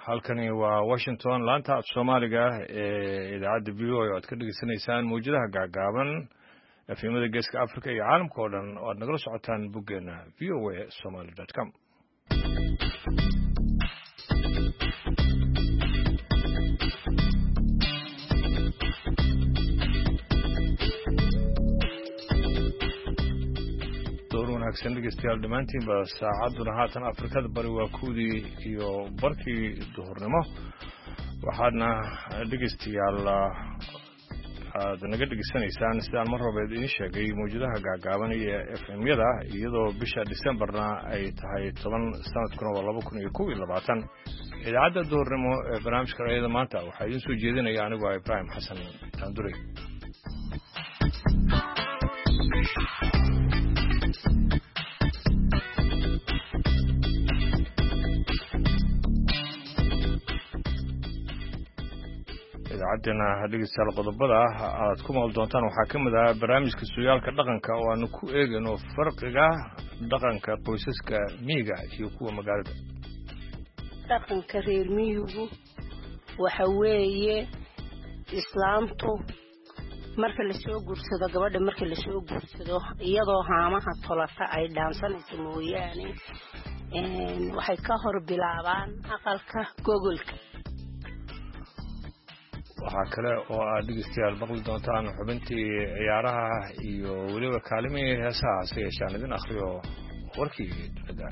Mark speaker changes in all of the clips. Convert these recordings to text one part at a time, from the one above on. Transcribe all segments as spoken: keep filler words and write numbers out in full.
Speaker 1: halkani waa Washington laanta af Soomaaliga ee idaacadda V O A oo aad ka dhageysanaysaan muujadaha gaagaaban afimada geeska Afrika iyo caalamka oo dhan oo aad nagala socotaan boggeena v o a somali dot com. wanaagsan dhegeystayaal dhamaantiin ba saacaduna haatan Afrikada bari waa kuudii iyo barkii duhurnimo waxaadna dhegeystayaal aad naga dhegeysanaysaan sidaan mar horeed idin sheegay muujadaha gaagaaban iyo F M-yada iyadoo bisha Decemberna ay tahay toban sanadkuna waa laba kun iyo kow iyo labaatan idaacadda duhurnimo ee barnaamijka rayada maanta waxaa idin soo jeedinaya anigu waa Ibrahim Xasan Tanduri. idaacadana dhegeystayaal qodobada aad ku maqal doontaan waxaa ka mid ah barnaamijka sooyaalka dhaqanka oo aanu ku eegayno farqiga dhaqanka qoysaska miyiga iyo kuwa magaalada.
Speaker 2: dhaqanka reer miyigu waxa weeye islaamtu marka la soo guursado gabadha marka la soo guursado iyadoo haamaha tolata ay dhaansanayso mooyaane waxay ka hor bilaabaan aqalka gogolka.
Speaker 1: waxaa kale oo aad dhegeystayaal maqli doontaan xubintii ciyaaraha iyo weliba kaalimihii heesaha si yeeshaan idin akhriyo warkii dunida.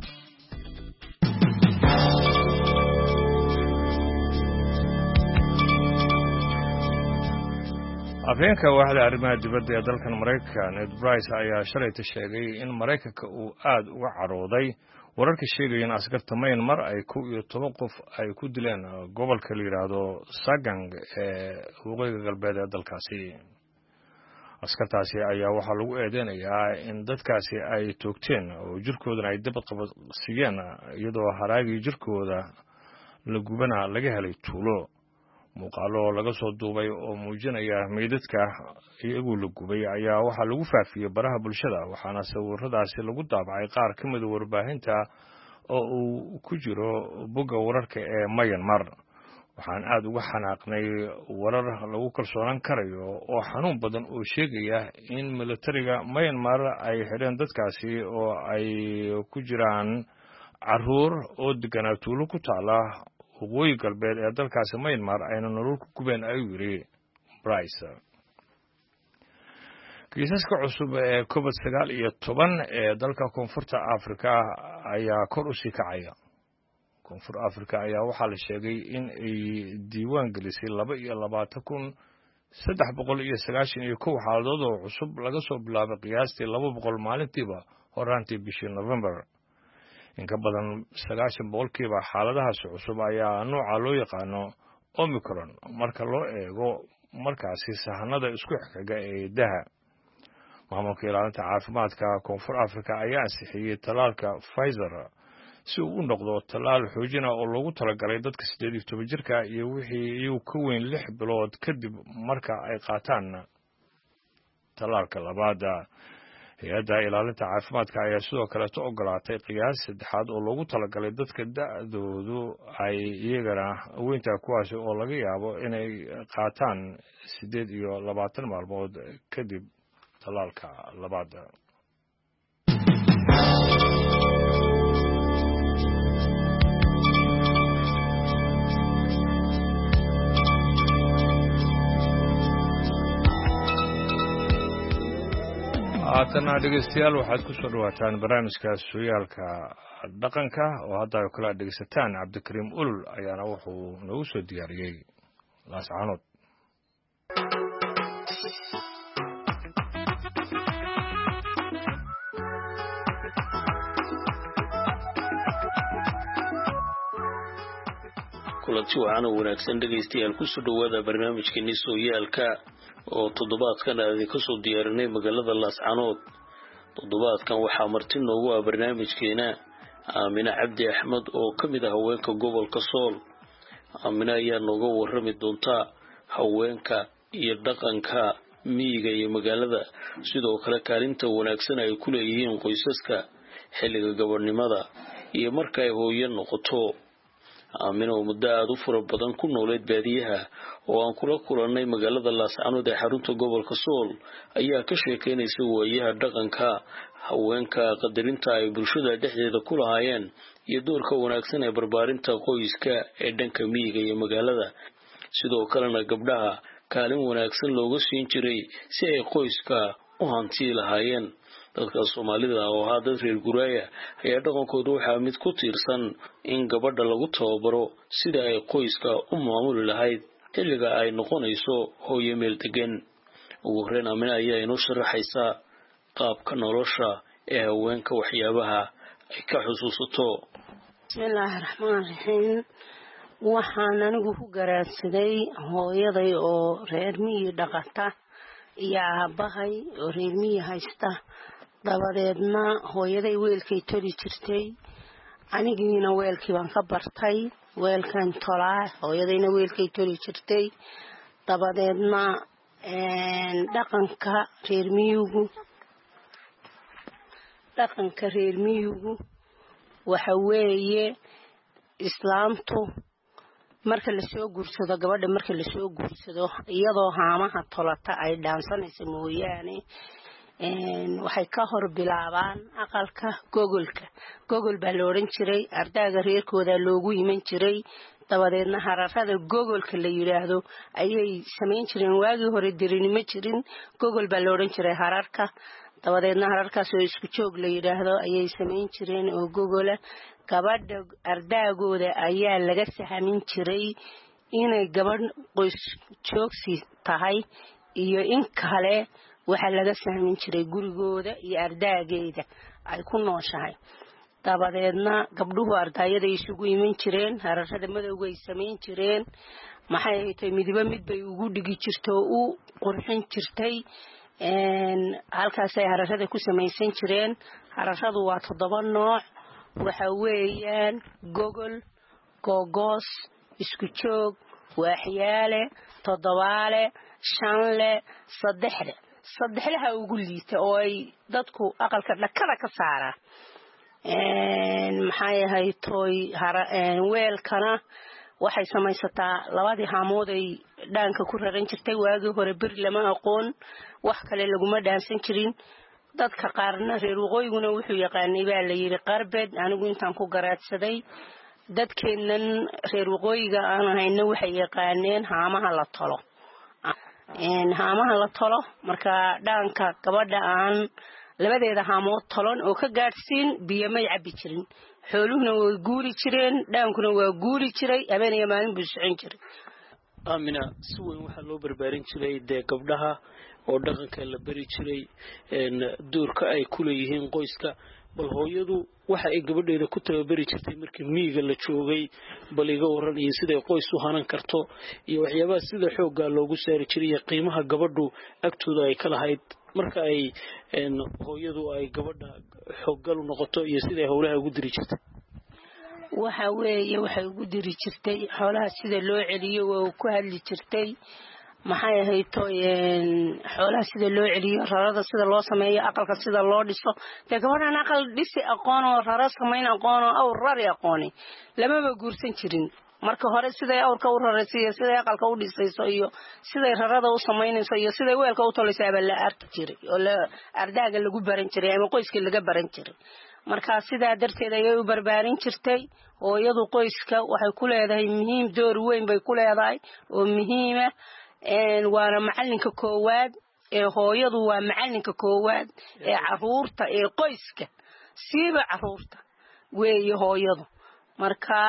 Speaker 1: afhayeenka waaxda arrimaha dibadda ee dalkan Maraykanka Ned Price ayaa shalayta sheegay in Maraykanka uu aad uga carooday wararka sheegaya in askarta Myanmar ay kow iyo toban qof ay ku dileen gobolka la yiraahdo Sagang ee waqooyiga galbeed ee dalkaasi. askartaasi ayaa waxaa lagu eedeynayaa in dadkaasi ay toogteen oo jirkoodana ay dab qabadsiiyeen iyadoo haraagii jirkooda la gubana laga helay tuulo. muuqaalo laga soo duubay oo muujinaya meydadka iyagoo la gubay ayaa waxaa lagu faafiyay baraha bulshada waxaana sawiradaasi lagu daabacay qaar ka mid ah warbaahinta oo uu ku jiro bogga wararka ee Myanmar. waxaan aad uga xanaaqnay warar lagu kalsoonaan karayo oo xanuun badan oo sheegaya in militariga Myanmar ay xidheen dadkaasi oo ay ku jiraan caruur oo deganaa tuulo ku taala waqooyi galbeed ee dalkaasi Myanmar ayna nolol ku gubeen ayuu yiri Price. kiisaska cusub ee COVID sagaal iyo toban ee dalka Koonfurta Afrika ayaa kor u sii kacaya. Koonfur Afrika ayaa waxaa la sheegay in ay diiwaan gelisay laba iyo labaatan kun saddex boqol iyo sagaashan iyo kow xaaladood oo cusub laga soo bilaabay qiyaastii laba boqol maalintiiba horaantii bishii November. in ka badan sagaashan boqolkiiba xaaladahaas cusub ayaa nooca loo yaqaano Omicron marka loo eego markaasi sahanada isku xigga ee daha. maamulka ilaalinta caafimaadka Koonfur Afrika ayaa ansixiyay talaalka Pfizer si uu u noqdo talaal xoojina oo loogu talagalay dadka siddeed iyo toban jirka iyo wixii iyagu ka weyn lix bilood kadib marka ay qaataan talaalka labaad. hay'adda ilaalinta caafimaadka ayaa sidoo kale ta ogolaatay qiyaas saddexaad oo loogu talagalay dadka da'doodu ay iyagana weynta kuwaasi oo laga yaabo inay qaataan siddeed iyo labaatan maalmood kadib talaalka labaad. haatana dhegeystayaal waxaad ku soo dhawaataan barnaamijka sooyaalka dhaqanka oo hadda ay kala dhegeysataan. Cabdikariim Ulul ayaana wuxuu nagu soo diyaariyey laascaanood.
Speaker 3: kulanti waxaana wanaagsan dhegeystayaal ku soo dhawaada barnaamijkeeni sooyaalka oo toddobaadkan aan ka soo diyaarinay magaalada Laascaanood. toddobaadkan waxaa marti noogu ah barnaamijkeena Aamina Cabdi Axmed oo ka mid ah haweenka gobolka Sool. Aamina ayaa nooga warrami doonta haweenka iyo dhaqanka miyiga iyo magaalada sidoo kale kaalinta wanaagsan ay ku leeyihiin qoysaska xilliga gabadhnimada iyo marka ay hooyo noqoto. aamina oo muddo aad u fara badan ku nooleed baadiyaha oo aan kula kulannay magaalada laascaanood ee xarunta gobolka sool ayaa ka sheekaynaysa waayaha dhaqanka haweenka qadarinta ay bulshada dhexdeeda ku lahaayeen iyo doorka wanaagsan ee barbaarinta qoyska ee dhanka miyiga iyo magaalada sidoo kalena gabdhaha kaalin wanaagsan looga siin jiray si ay qoyska u hanti lahaayeen dadka Soomaalida oo ah dad reer guraaya ayaa dhaqankoodu waxa mid ku tiirsan in gabadha lagu tababaro sida ay qoyska u maamuli lahayd xilliga ay noqonayso hooyo meel degan ugu horreyn Aamina ayaa inoo sharaxaysa qaabka nolosha ee haweenka waxyaabaha ay ka xusuusato.
Speaker 2: Bismillahir Rahmaanir Rahiim. waxaan anigu ku garaadsaday hooyaday oo reer miyi dhaqata iyo aabahay oo reer miyi haysta dabadeedna hooyaday weelkay toli jirtay anigiina weelkii baan ka bartay weelkan tolaa hooyadayna weelkay toli jirtay dabadeedna dhaqanka reer miyigu dhaqanka reer miyigu waxa weeye islaamtu marka la soo guursado gabadha marka la soo guursado iyadoo haamaha tolata ay dhaansanayso mooyaane een waxay ka hor bilaabaan aqalka gogolka gogol baa la oran jiray ardaaga reerkooda loogu iman jiray dabadeedna hararada gogolka la yiraahdo ayay sameyn jireen waagii hore dirinimo jirin gogol baa la oran jiray hararka dabadeedna hararkaas oo isku joog la yiraahdo ayay sameyn jireen oo gogola gabadha ardaagooda ayaa laga sahamin jiray inay gabadh qoys joogsi tahay iyo in kale waxa laga sahamin jiray gurigooda iyo ardaageeda ay ku nooshahay dabadeedna gabdhuhu ardaayada isugu iman jireen hararada madowga ay sameyn jireen maxay tahay midba mid bay ugu dhigi jirto oo u qurxin jirtay een halkaas ay hararada ku sameeysan jireen hararadu waa toddoba nooc waxa weeyaan gogol googos isku joog waaxyaale toddobaale shanle saddexle saddexlaha ugu liita oo ay dadku aqalka dhakada ka saara een maxay ahay toy weelkana waxay samaysataa labadii haamood ay dhaanka ku raran jirtay waagii hore bir lama aqoon wax kale laguma dhaansan jirin dadka qaarna reer waqooyiguna wuxuu yaqaanay baa la yiri qarbed anigu intaan ku garaadsaday dadkeennan reer waqooyiga aan ahayna waxay yaqaaneen haamaha la tolo een haamaha la tolo marka dhaanka gabadha aan labadeeda haamood tolon oo ka gaarsiin biyo may cabi jirin xooluhuna way guuri jireen dhaankuna waa guuri jiray habeenaya maalin buu socon jiray.
Speaker 3: Aamina si weyn waxa loo barbaarin jiray de gabdhaha oo dhaqanka la bari jiray een doorka ay ku leeyihiin qoyska bal hooyadu waxa ay gabadheeda ku tababari jirtay markii miyiga la joogay bal iga waran iyo sida qoys u hanan karto iyo waxyaabaha sida xoogga loogu saari jiray qiimaha gabadhu agtooda ay ka lahayd marka ay een hooyadu ay gabadha xooggal u noqoto iyo sida hawlaha ugu diri jirtay
Speaker 2: waxa weeye waxay ugu diri jirtay xoolaha sida loo celiyo oo ku hadli jirtay maxay ahayd tooyeen xoolaha sida loo celiyo rarada sida loo sameeyo aqalka sida loo dhiso te gabadhan aqal dhisi aqoon oo rara sameyn aqoon oo rari aqoon lama ba guursan jirin marka hore sida awrka u raraysiyo sida aqalka u dhisayso iyo sida rarada u sameynayso iyo sida weelka u tolaysaa baa la arki jiray oo la ardaaga lagu baran jiray ama qoyska laga baran jiray marka sida darteed ay u barbaarin jirtay oo iyadu qoyska waxay ku leedahay muhiim door weyn bay ku leedahay oo muhiim ah een waana macalinka koowaad ee hooyadu waa macalinka koowaad ee caruurta ee qoyska siiba caruurta weeye hooyadu marka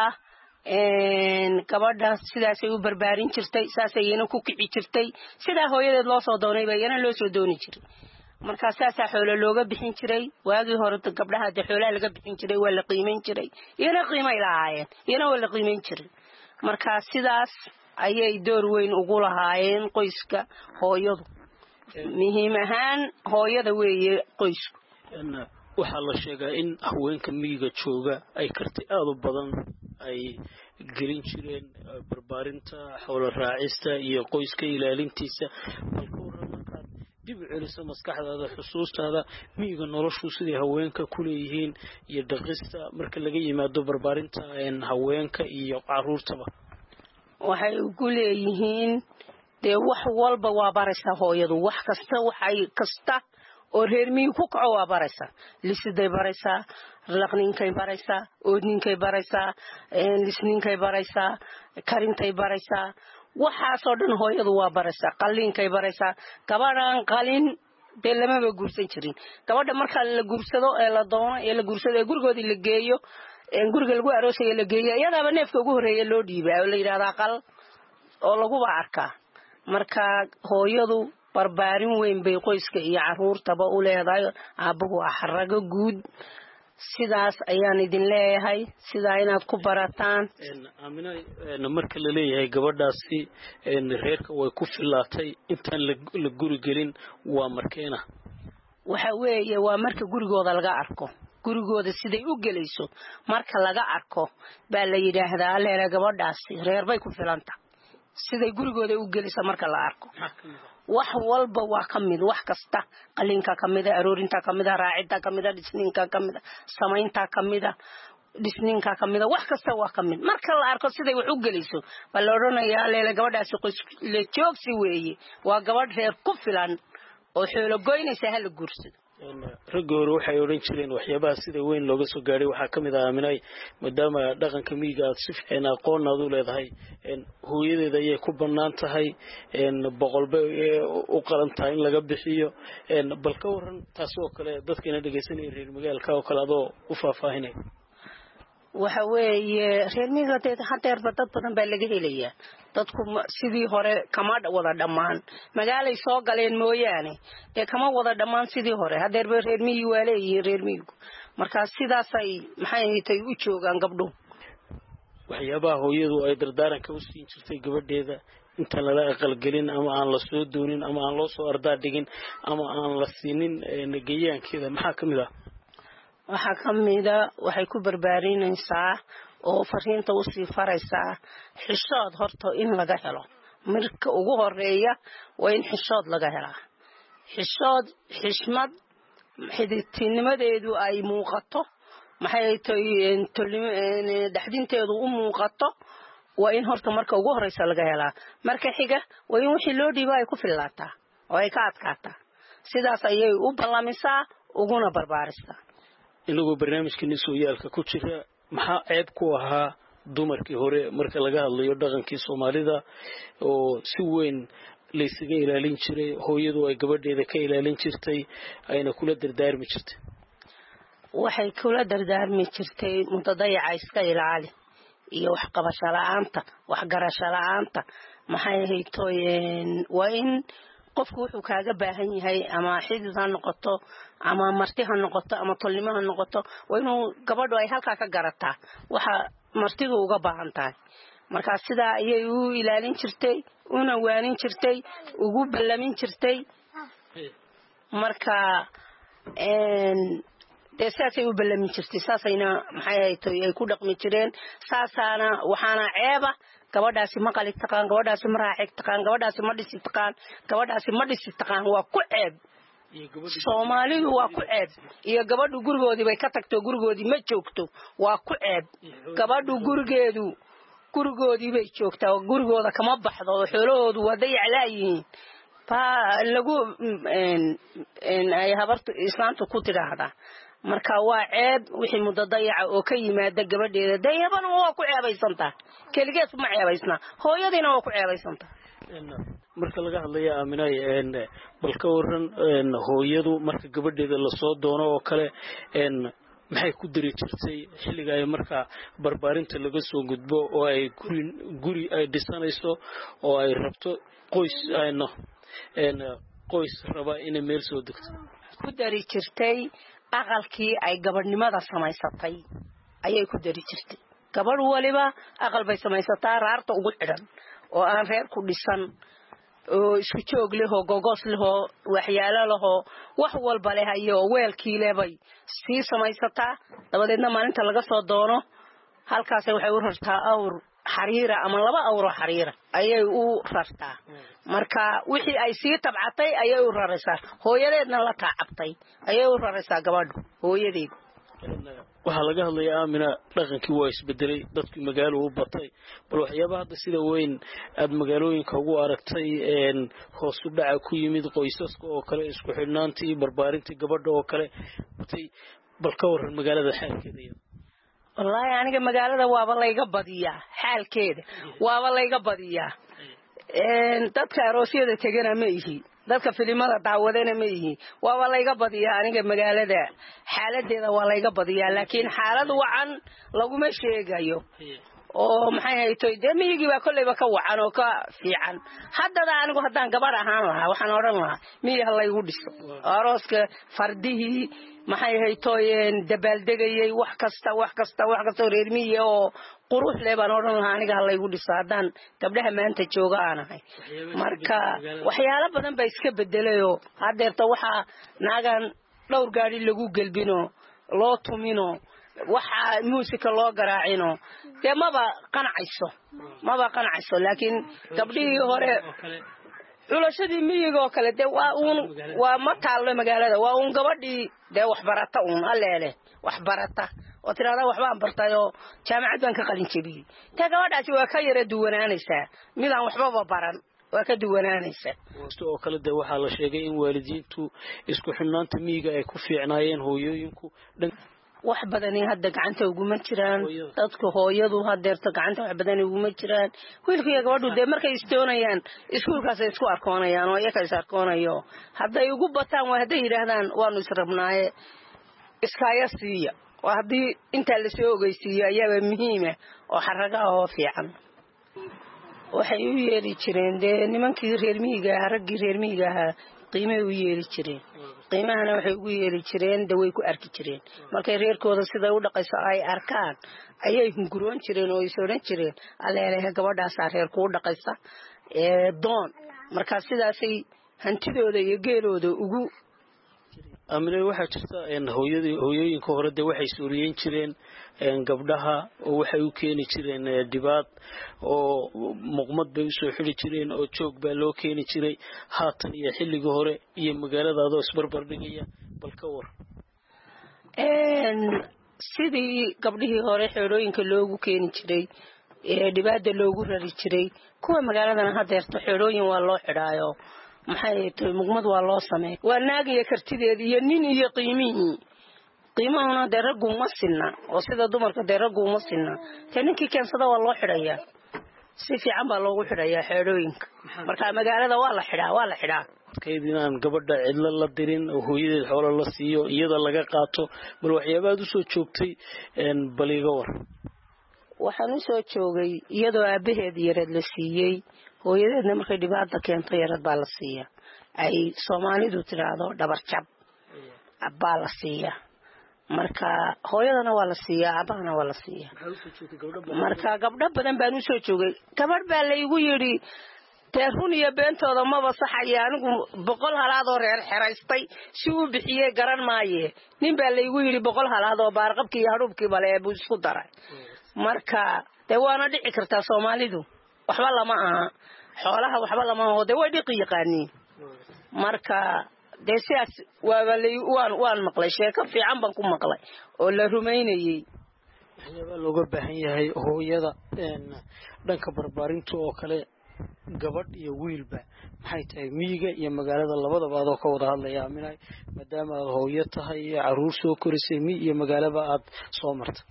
Speaker 2: een gabadha sidaas ay u barbaarin jirtay saasay ina ku kici jirtay sida hooyadeed loo soo doonay bay ina loo soo dooni jiray marka saasa xoolo looga bixin jiray waagii hore gabdhaha de xoolaha laga bixin jiray waa la qiimeyn jiray ina qiimay lahaayeen ina waa la qiimeyn jiray marka sidaas ayay door weyn ugu lahaayeen qoyska hooyadu muhiim ahaan hooyada weeye qoysku
Speaker 3: waxa la sheegaa in haweenka miyiga jooga ay karti aad u badan ay gelin jireen barbaarinta xoolo raacista iyo qoyska ilaalintiisa balka dib u celiso maskaxdaada xusuustaada miyiga noloshu sidii haweenka ku leeyihiin iyo dhaqista marka laga yimaado barbaarinta haweenka iyo caruurtaba
Speaker 2: waxay ku leeyihiin dee wax walba waa baraysaa hooyadu wax kasta waxay kasta oo reer miyi ku kaco waa baraysaa lisiday baraysaa laqninkay baraysaa oodninkay baraysaa lisninkay baraysaa karintay baraysaa waxaasoo dhan hooyadu waa baraysaa qalliinkay baraysaa gabadhan qalin dee lamaba guursan jirin gabadha marka la guursado ee la doono ee la guursado ee gurigoodii la geeyo guriga lagu aroosayo la geeyo iyadaaba neefka ugu horreeya loo dhiibaa oo la yidhahdaa qal oo laguba arkaa marka hooyadu barbaarin weyn bay qoyska iyo caruurtaba u leedahay aabbuhu ah xarago guud sidaas ayaan idin leeyahay sidaa inaad ku barataan
Speaker 3: aamina marka la leeyahay gabadhaasi reerka way ku filaatay intaan la guri gelin waa markeena
Speaker 2: waxa weeye waa marka gurigooda laga arko gurigooda siday u gelayso marka laga arko baa la yidhaahdaa leela gabadhaasi reer bay ku filanta siday gurigooda u gelayso marka la arko wax walba waa ka mid wax kasta qalinka ka mid ah aroorinta ka mid ah raacinta ka mid ah dhisninka ka mid ah samaynta ka mid ah dhisninka ka mid ah wax kasta waa ka mid marka la arko siday wax u gelayso baa la oranayaa leela gabadhaasi la joogsi weeye waa gabadh reer ku filan oo xoolo goynaysa hal guursado
Speaker 3: ragga hore waxay odhan jireen waxyaabaha sida weyn looga soo gaaray waxaa ka mid ah aaminay maadaama dhaqanka miyiga aad si fiican aqoon aad u leedahay hooyadeeda ayay ku bannaan tahay boqolba u qalan tahay in laga bixiyo bal ka waran taas oo kale dadkina dhegaysanaya reer magaalka oo kale adoo u faahfaahinay
Speaker 2: waxa weeye reer miyiga hadeerba dad badan baa laga helayaa dadku sidii hore kama wada dhammaan magaalay soo galeen mooyaane ee kama wada dhammaan sidii hore hadeerba reer miyi waa leeyihiin reer miyigu markaa sidaasay maxay haytay u joogaan gabdhuhu
Speaker 3: waxyaabaha hooyadu ay dardaaranka u siin jirtay gabadheeda intaan lala aqalgelin ama aan la soo doonin ama aan loo soo ardaa dhigin ama aan la siinin geeyaankeeda maxaa ka mid ah
Speaker 2: waxaa ka mida waxay ku barbaarinaysaa oo fariinta usii faraysaa xishood horta in laga helo marka ugu horeeya waa in xishood laga helaa xishood xishmad xididtinimadeedu ay muuqato maxay tahay dhaxdinteedu u muuqato waa in horta marka ugu horeysa laga helaa marka xiga waa in wixii loo dhiibo ay ku filaataa oo ay ka adkaataa sidaas ayay u ballamisaa uguna barbaarisaa
Speaker 3: inagoo barnaamijkeeni sooyaalka ku jira maxaa ceeb ku ahaa dumarkii hore marka laga hadlayo dhaqankii soomaalida oo si weyn laysaga ilaalin jiray hooyadu ay gabadheeda ka ilaalin jirtay ayna kula dardaarmi jirtay
Speaker 2: waxay kula dardaarmi jirtay mutadayaca iska ilaali iyo waxqabasho la-aanta waxgarasho la-aanta maxay haytooyeen waa in qofku wuxuu kaaga baahan yahay ama xidid ha noqoto ama marti ha noqoto ama tolnimo ha noqoto waa inuu gabadhu ay halkaa ka garataa waxa martidu uga baahan tahay markaa sidaa ayay u ilaalin jirtay una waanin jirtay ugu ballamin jirtay marka dee saasay u ballamin jirtay saasayna maxay haytay ay ku dhaqmi jireen saasaana waxaana ceeba gabadhaasi ma qali taqaan gabadhaasi ma raaxig taqaan gabadhaasi ma dhisi taqaan gabadhaasi ma dhisi taqaan waa ku ceeb soomaalidu waa ku ceeb iyo gabadhu gurigoodii bay ka tagto gurigoodii ma joogto waa ku ceeb gabadhu gurigeedu gurigoodii bay joogtaa gurigooda kama baxdo xoolahoodu waa dayaclaayihiin baa lagu ay habartu islaamtu ku tidhaahdaa marka waa ceeb wixii muddo dayaca oo ka yimaada gabadheeda dayabana waa ku ceebaysantaa keligeed ma ceebaysna hooyadiina waa ku ceebaysantaa
Speaker 3: marka laga hadlayo aaminay bal ka waran hooyadu marka gabadheeda lasoo doono oo kale maxay ku dari jirtay xilliga ay marka barbaarinta laga soo gudbo oo ay guri guri ay dhisanayso oo ay rabto qoys ayno qoys raba inay meel soo degto
Speaker 2: ku dari jirtay aqalkii ay gabadhnimada samaysatay ayay ku dari jirtay gabadh waliba aqal bay samaysataa raarta ugu xidhan oo aan reer ku dhisan oo isku joog leh oo gogos leh oo waxyaalo leh oo wax walba leh iyo weelkii leh bay sii samaysataa dabadeedna maalinta laga soo doono halkaas waxay u rartaa awr xariira ama laba awro xariira ayay u rartaa marka wixii ay sii tabcatay ayay u raraysaa hooyadeedna la taacabtay ayay u raraysaa gabadhu hooyadeed
Speaker 3: waxaa laga hadlayaa Aamina dhaqankii waa isbedelay dadkii magaalo u batay bal waxyaabaha hadda sida weyn aad magaalooyinka ugu aragtay een hoos u dhaca ku yimid qoysaska oo kale isku xidhnaantii barbaarintii gabadha oo kale batay bal ka waran magaalada xaalkeeda
Speaker 2: wallahi aniga magaalada waaba layga badiyaa xaalkeeda waaba layga badiyaa een dadka aroosyada tagana ma ihi dadka filimada daawadana ma yihiin waa layga badiyaa aniga magaalada xaaladeeda waa layga badiyaa laakiin xaalad wacan laguma sheegayo oo maxay haytay deemigi baa kullayba ka wacan oo ka fiican haddana anigu haddaan gabar ahaan lahaa waxaan oran lahaa miyaha laygu dhiso arooska fardihii maxay haytooyeen dabaaldegayay wax kasta wax kasta wax kasta reer miyiga oo qurux leh baan oran lahaa aniga laygu dhiso haddaan gabdhaha maanta jooga aanahay marka waxyaalo badan baa iska bedelayo hadeerta waxa naagan dhowr gaari lagu galbino loo tumino waxa muusika loo garaacino de maba qanacayso maba qanacayso laakiin gabdhihii hore culashadii miyiga oo kale de waa uun waa ma taalo magaalada waa uun gabadhii de wax barata uun alleele wax barata oo tirada wax baan bartayo jaamacad baan ka qalin jabiyay ta gabadhaasi waa ka yara duwanaanaysaa midaan waxba baran waa ka duwanaanaysaa
Speaker 3: oo kale de waxa la sheegay in waalidiintu isku xidhnaanta miyiga ay ku fiicnaayeen hooyooyinku
Speaker 2: wax badan hadda gacanta ugu ma jiraan dadku hooyadu hadeerta gacanta wax badan ugu ma jiraan wiilkiga gabadhu de markay istoonayaan iskuulkaas ay isku arkoonayaan oo iyaga is arkoonayo hadday ugu bataan waa haday yiraahdaan waanu israbnaaye iskaaya siiya waa hadii inta la soo ogeysiiyo ayaaba muhiim ah oo xaraga oo fiican waxay u yeeri jireen de nimankii reer miyiga raggii reer miyiga qiimay u yeeri jireen qiimahana waxay ugu yeeri jireen daway ku arki jireen markay reerkooda sida u dhaqayso ay arkaan ayay hunguroon jireen oo isooran jireen alleelehe gabadhaas reer ku dhaqaysa ee doon marka sidaasay hantidooda iyo geelooda ugu
Speaker 3: Aamina waxa jirta in hooyadii hooyooyinka hore de waxay suuriyeen jireen in gabdhaha oo waxay u keeni jireen dibaad oo muqmad bay u soo xiri jireen oo joog baa loo keeni jiray haatan iyo xilliga hore iyo magaalada adoo isbarbar dhigaya bal ka war
Speaker 2: een sidii gabdhihii hore xeerooyinka loogu keeni jiray ee dibaada loogu rari jiray kuwa magaaladana hadeerto xeerooyin waa loo xidhaayo maxay tahay muqmad waa loo sameey waa naagiya kartideed iyo nin iyo qiimihii qiimahuna de raggu ma sinna oo sida dumarka de raggu ma sinna tan ninkii keensada waa loo xidhayaa si fiican baa loogu xidhayaa xeerooyinka marka magaalada waa la xidhaa waa la xidhaa
Speaker 3: kaydinaan gabadha cidla la dirin oo hooyadeed xoolo la siiyo iyada laga qaato bal waxyaabaad u soo joogtay een baliga war
Speaker 2: waxaan u soo joogay iyadoo aabaheed yareed la siiyay hooyadeedna markay dhibaata keento yarad baa la siiya ay Soomaalidu tiraahdo dhabar jab baa la siiya marka hooyadana waa la siiya aabahana waa la siiya marka gabdho badan baan u soo joogay gabadh baa la igu yiri teerun iyo beentooda maba saxaya anigu boqol halaad oo reer xiraystay si uu bixiyay garan maaye nin baa la igu yiri boqol halaad oo baarqabkii iyo hadhubkii bale buu isku daray marka de waana dhici kartaa Soomaalidu waxba lama aha xoolaha waxba lama aha de way dhiqi yaqaaniin marka de siyaas waa balay waan waan maqlay sheeko fiican baan ku maqlay oo la rumeynayay
Speaker 3: waxyaabo looga baahan yahay hooyada een dhanka barbaarinta oo kale gabadh iyo wiilba maxay tahay miyiga iyo magaalada labadaba aad ka wada hadlaya Aaminay maadaama aad hooyo tahay caruur soo korisay mi iyo magaalaba aad soo martay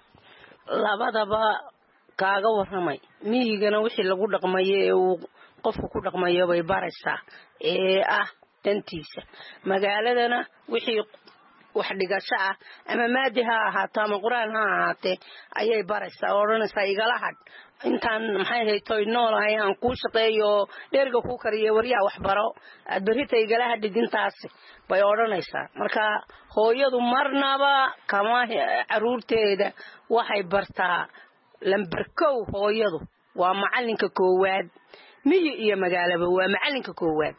Speaker 2: labadaba kaaga waramay miyigana wixii lagu dhaqmayo ee uu qofku ku dhaqmayo bay baraysaa ee ah dantiisa magaaladana wixii wax dhigasho ah ama maadi ha ahaato ama quraan ha ahaatee ayay baraysaa oranaysaa igala had intaan maxay haytay noolahay aan ku shaqeeyo dheerga ku kariyo wariya wax baro aad berita igala hadidintaas bay oranaysaa marka hooyadu marnaba kama caruurteeda waxay bartaa lambarkow hooyadu waa macalinka koowaad miyi iyo magaalaba waa macalinka koowaad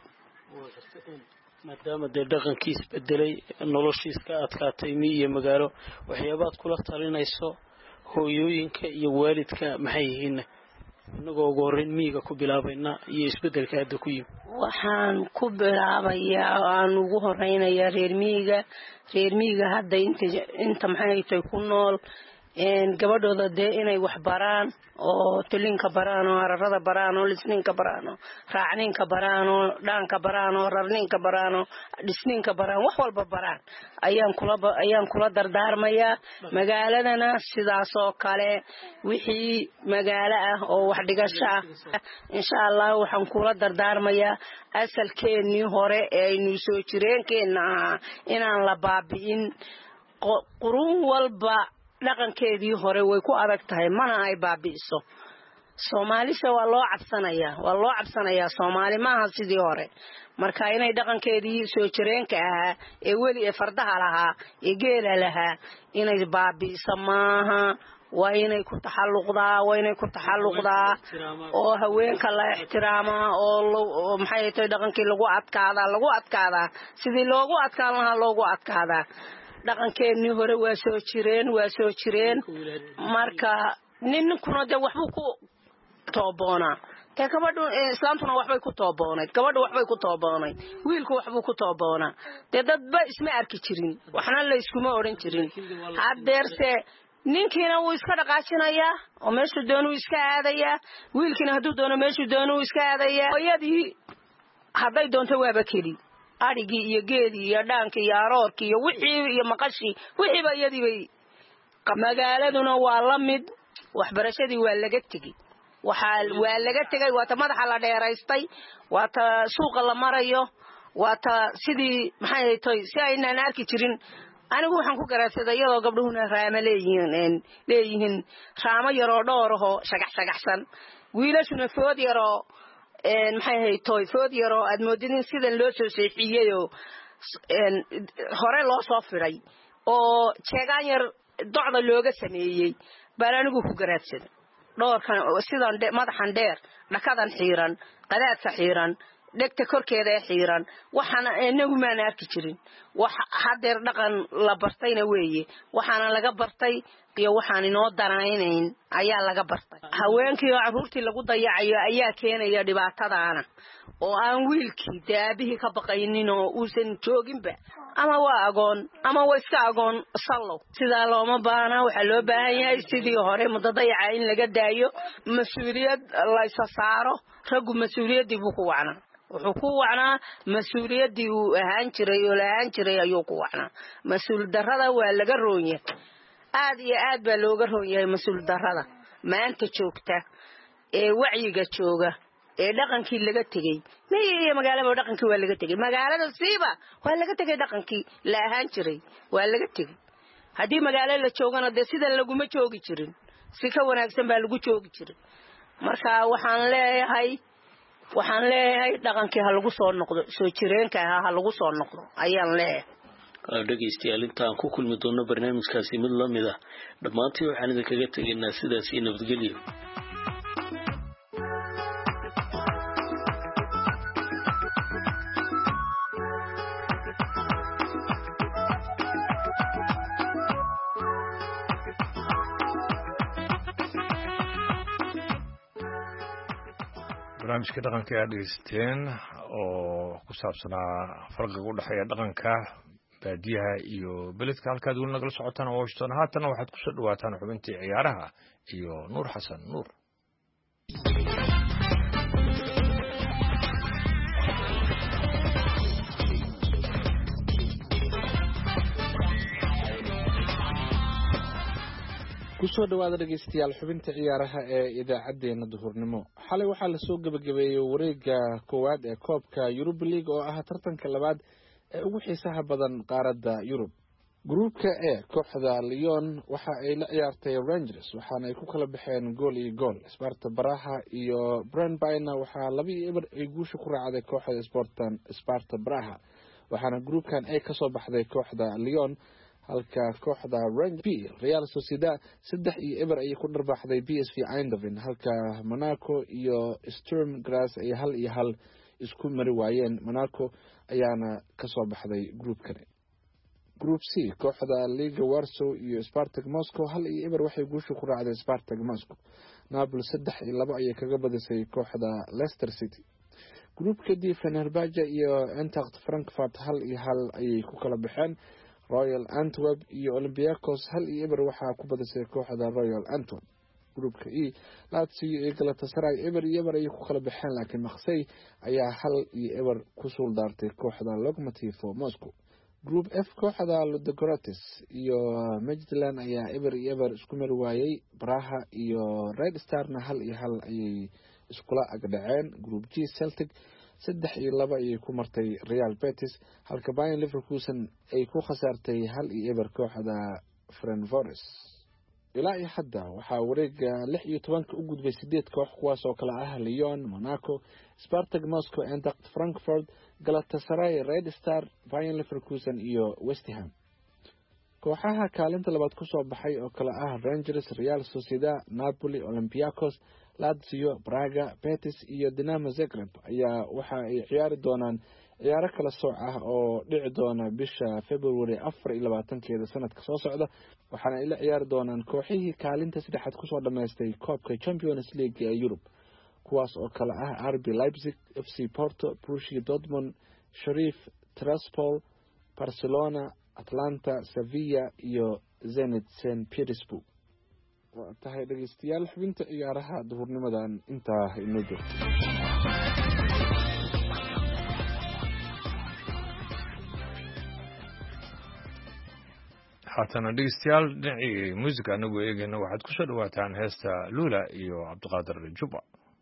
Speaker 3: maadaama de dhaqankiis bedelay noloshiis ka adkaatay miyi iyo magaalo waxyaabaad kula talinayso hooyooyinka iyo waalidka maxay yihiin inagoo ugu horreyn miyiga ku bilaabayna iyo isbeddelka hadda ku yimid
Speaker 2: waxaan ku bilaabayaa aan ugu horeynayaa reer miyiga reer miyiga hadda inta inta maxay tahay ku nool gabadhooda dee inay wax baraan oo tulinka baraan oo ararada baraan oo lisninka baraan oo raacninka baraan oo dhaanka baraan oo rarninka baraan oo dhisninka baraan wax walba baraan ayaan kula ayaan kula dardaarmayaa magaaladana sidaas oo kale wixii magaalo ah oo wax dhigasho ah insha Allah waxaan kula dardaarmayaa asalkeennii hore ee aynu soo jireenkeena inaan la baabi'in qurun walba dhaqankeedii hore way ku adag tahay mana ay baabi'iso Soomaalida waa loo cabsanayaa waa loo cabsanayaa Soomaali maaha sidii hore marka inay dhaqankeedii soo jireenka ah ee weli ee fardaha lahaa ee geela lahaa inay baabi'iso maaha waa inay ku taxalluqdaa waa inay ku taxalluqdaa oo haweenka la ixtiraamaa oo maxay tahay dhaqankii lagu adkaadaa lagu adkaadaa sidii loogu adkaan lahaa loogu adkaadaa dhaqankeennii hore waa soo jireen waa soo jireen marka ninkuna dee waxbuu ku tooboonaa dee gabadhu islaamtuna waxbay ku tooboonayd gabadhu waxbay ku tooboonayd wiilku waxbuu ku tooboonaa dee dadba isma arki jirin waxna la iskuma odhan jirin haddeerse ninkiina wuu iska dhaqaajinayaa oo meeshuu doonuu iska aadayaa wiilkiina hadduu doono meeshuu doonuu iska aadayaa hooyadii hadday doonto waaba keli arigii iyo geedii iyo dhaankii iyo aroorkii iyo wixii iyo maqashii wixiiba iyadii bay magaaladuna waa la mid waxbarashadii waa laga tegey waxaa waa laga tegay waa ta madaxa la dheeraystay waa ta suuqa la marayo waa ta sidii maxay tahay si aynaan arki jirin anigu waxaan ku garaadsaday iyadoo gabdhuhuna raama leeyihiin leeyihiin raamo yaroo dhowrahoo shagax shagaxsan wiilashuna food yaroo maxay ahayd toy food yaroo aad moodidin sidan loo soo seexiyeyoo hore loo soo fiday oo jeegaan yar docda looga sameeyey baan anigu ku garaadsaday dhowrkan sidan madaxan dheer dhakadan xiiran qadaadka xiiran dhegta korkeeda ee xiiran waxaana inagu maan arki jirin wax hadeer dhaqan la bartayna weeye waxaana laga bartay iyo waxaan inoo danaynayn ayaa laga bartay haweenkii caruurtii lagu dayacayo ayaa keenaya dhibaatadaana oo aan wiilkii daabihii ka baqaynin oo uusan jooginba ama waa agoon ama waa iska agoon sallow sidaa looma baahna waxaa loo baahan yahay sidii hore muddo dayaca in laga daayo mas-uuliyad la isa saaro raggu mas-uuliyaddii buu ku wacnaa wuxuu ku wacnaa mas-uuliyaddii uu ahaan jiray oo la ahaan jiray ayuu ku wacnaa mas-uul darrada waa laga roon yahay aad iyo aad baa looga roon yahay mas-uul darrada maanta joogta ee wacyiga jooga ee dhaqankii laga tegey miyi iyo magaalaba dhaqankii waa laga tegey magaalada siiba waa laga tegey dhaqankii la ahaan jiray waa laga tegey haddii magaalo la joogana dee sidan laguma joogi jirin si ka wanaagsan baa lagu joogi jiray marka waxaan leeyahay waxaan leeyahay dhaqankii ha lagu soo noqdo soo jireenka ah ha lagu soo noqdo ayaan leeyahay
Speaker 3: dhegaystayaal intaan ku kulmi doono barnaamijkaasi mid la mid ah dhammaantii waxaan idinkaga tegaynaa sidaas iyo nabadgelyo
Speaker 1: barnaamijka dhaqanka aad dhegeysateen oo ku saabsanaa farqiga u dhexeeya dhaqanka baadiyaha iyo beledka halkaad weli nagala socotaan washington haatana waxaad kusoo dhawaataan xubintii ciyaaraha iyo nuur xasan nuur
Speaker 4: kusoo dhawaada dhegeystayaal xubinta ciyaaraha ee idaacadeena duhurnimo xalay waxaa lasoo gebagabeeyey wareega koowaad ee koobka Europa League oo ah tartanka labaad ee ugu xiisaha badan qaaradda Yurub gruubka E kooxda Lyon waxa ay la ciyaartay Rangers waxaana ay ku kala baxeen gool iyo gool Sparta Braha iyo Brøndby waxa laba iyo eber ay guusha ku raacday kooxda Sportan Sparta Braha waxaana gruubkan ay ka soo baxday kooxda Lyon halka kooxda Rangers Real Sociedad saddex iyo eber ay ku dharbaxday P S V Eindhoven halka Monaco iyo Sturm Graz ay hal iyo hal isku mari waayeen Monaco ayaana ka soo baxday groupkan group c kooxda liga warsow iyo spartak moscow hal iyo eber waxay guusha ku raacday spartak moscow. napoli saddex iyo labo ayay kaga badisay kooxda leicester city. groupka d fenerbahce iyo eintracht frankfurt hal iyo hal ayay ku kala baxeen. royal antwerp iyo olympiacos hal iyo eber waxaa ku badisay kooxda royal antwerp. groupka e lazio iyo galatasaray eber iyo eber ayay ku kala baxeen, laakiin maksey ayaa hal iyo eber ku suul daartay kooxda locomotive moscow. group f kooxda ludogorets iyo midland ayaa eber iyo eber isku mari waayey. braha iyo red starna hal iyo hal ayay iskula agdhaceen. group g celtic saddex iyo laba ayay ku martay real betis, halka bayan leverkusen ay ku khasaartay hal iyo eber kooxda frenvores. ilaa iyo hadda waxaa wareega lix iyo tobanka u gudbay sideed koox, kuwaas oo kale ah lyon, monaco, spartak moscow, eintracht frankfurt, galatasaray, red star, bayan leverkusen iyo westham. kooxaha kaalinta labaad kusoo baxay oo kale ah rangers, real sociedad, napoli, olympiacos, lazio, braga, betis iyo dinamo zagreb ayaa waxa ay ciyaari doonaan ciyaaro kala sooc ah oo dhici doona bisha february afar iyo labaatankeeda sanadka soo socda, waxaana ay la ciyaari doonaan kooxihii kaalinta saddexaad kusoo dhammaystay koobka champions league ee yurub, kuwaas oo kale ah r b leipzig, f c porto, borussia dortmund, sharif tiraspol, barcelona, atlanta, sevilla iyo zenit st petersburg. waa tahay dhegeystayaal, xubinta ciyaaraha duhurnimadan intaa inoo joogto.
Speaker 1: haatana dhegeystayaal, dhinacii muusiga anagoo eegayna waxaad ku soo dhawaataan heesta luula iyo cabdiqaadir juba.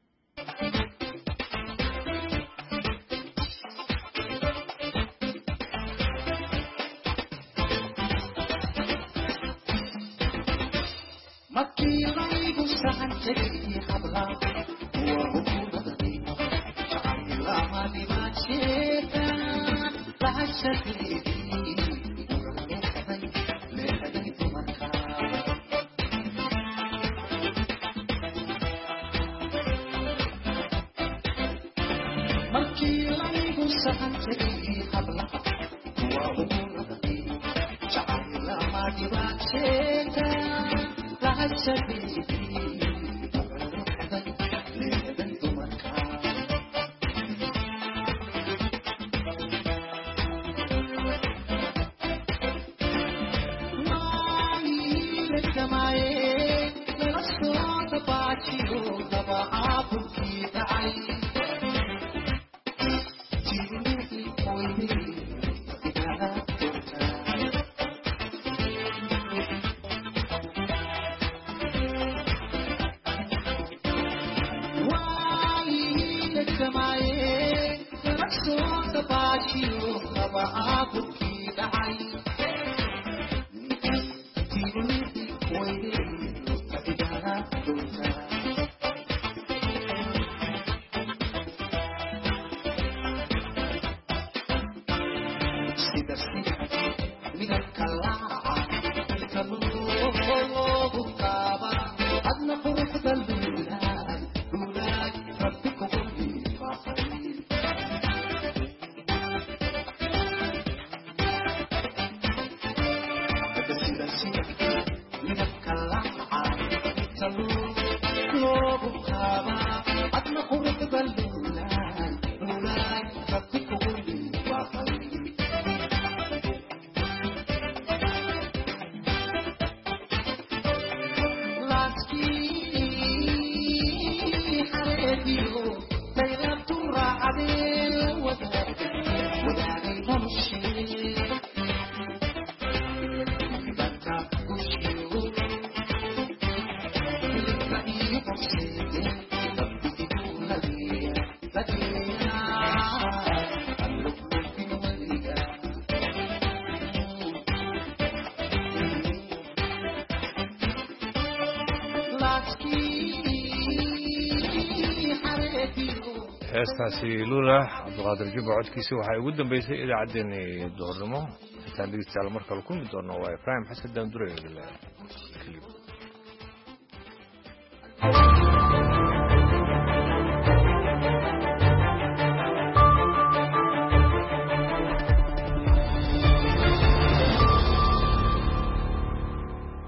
Speaker 1: heestaasi luula cabdiqaadir juba codkiisa waxay ugu dambeysay idaacaddeenii duhurnimo. intaan dhegeystayaal mar kale kulmi doono waa ibraahim xasan daandure.